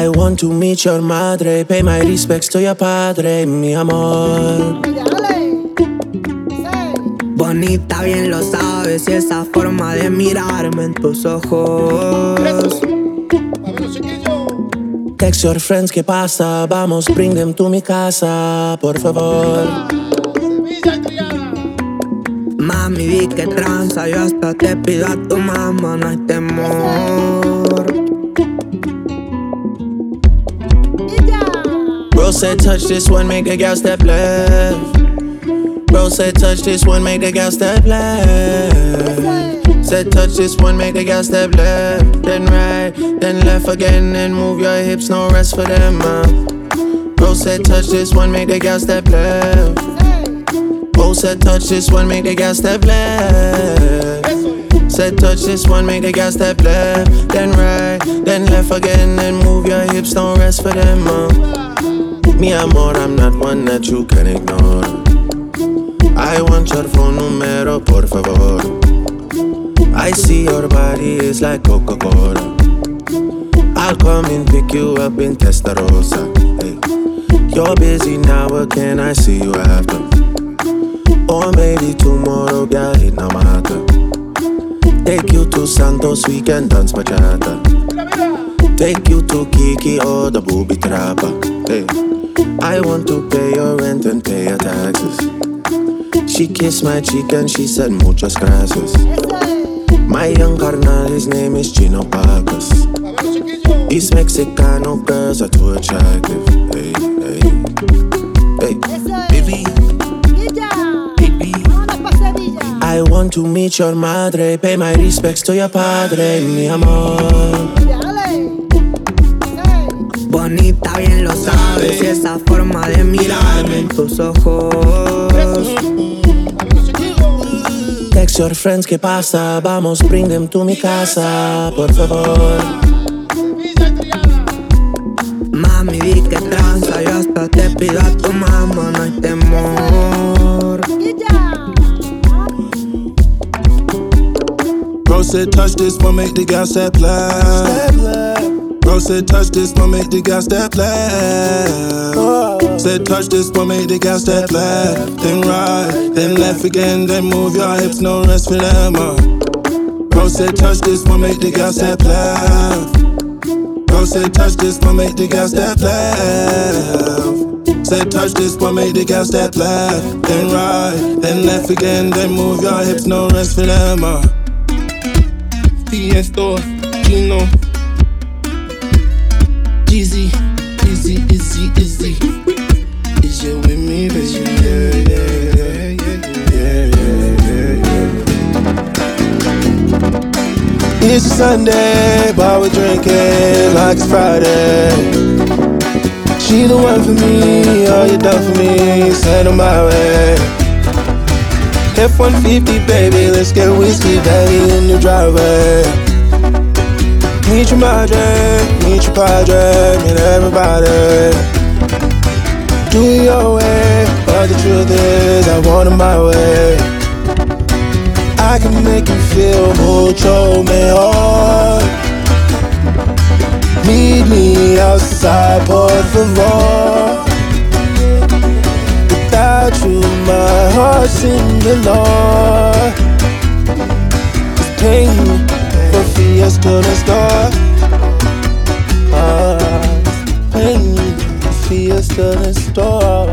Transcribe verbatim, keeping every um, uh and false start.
I want to meet your madre, pay my respects to your padre, mi amor. Bonita, bien lo sabes, y esa forma de mirarme en tus ojos. Text your friends, ¿qué pasa? Vamos, bring them to mi casa, por favor. Mami, di que tranza, yo hasta te pido a tu mamá, no hay temor. Bro said touch this one, make the girl step left. Bro said touch this one, make the girl step left. Said touch this one, make the girl step left. Then right, then left again, and move your hips, no rest for them, man. Bro said touch this one, make the girl step left. Bro said touch this one, make the girl step left. Said touch this one, make the girl step left. Then right, then left again, and move your hips, no rest for them, man. Mi amor, I'm not one that you can ignore. I want your phone numero, por favor. I see your body is like Coca-Cola. I'll come and pick you up in Testarossa. Hey. You're busy now, but can I see you after? Or maybe tomorrow, girl, it no matter. Take you to Santos, we can dance bachata. Take you to Kiki or the booby trapper. Hey. I want to pay your rent and pay your taxes. She kissed my cheek and she said muchas gracias. My young carnal, his name is Chino Pacas. These Mexicano girls are too attractive. Hey, hey, hey, baby, baby. I want to meet your madre, pay my respects to your padre, mi amor. Bonita, bien lo sabes, y esa forma de mirarme en tus ojos. Text your friends, ¿qué pasa? Vamos, bring them to mi casa, por favor. Mami, di que tranza, yo hasta te pido a tu mamá, no hay temor. Bro said touch this one, make the girl step left. Bro said touch this one, make the girl step left. Said touch this one, make the girl step left. Then right, then left again, then move your hips, no rest for them, uh. Bro said touch this one, make the girl step left. Bro said touch this one, make the girl step left. Said touch this one, make the girl step left. Then right, then left again, then move your hips, no rest for them, uh. Tiesto, Chino, Jeezy, Izzy, Izzy, Izzy. Is you with me, baby? Yeah, yeah, yeah, yeah, yeah, yeah, yeah. It's Sunday, but we're drinking like it's Friday. She the one for me, all you done for me, send her my way. F one fifty, baby, let's get whiskey, baby, in the driveway. Meet your madre, meet your padre, meet everybody. Do it your way, but the truth is I want it my way. I can make you feel mucho mejor. Meet me outside, por favor. Without you, my heart sings alone. It's pain for fiesta next door. Ah, pain for fiesta next door.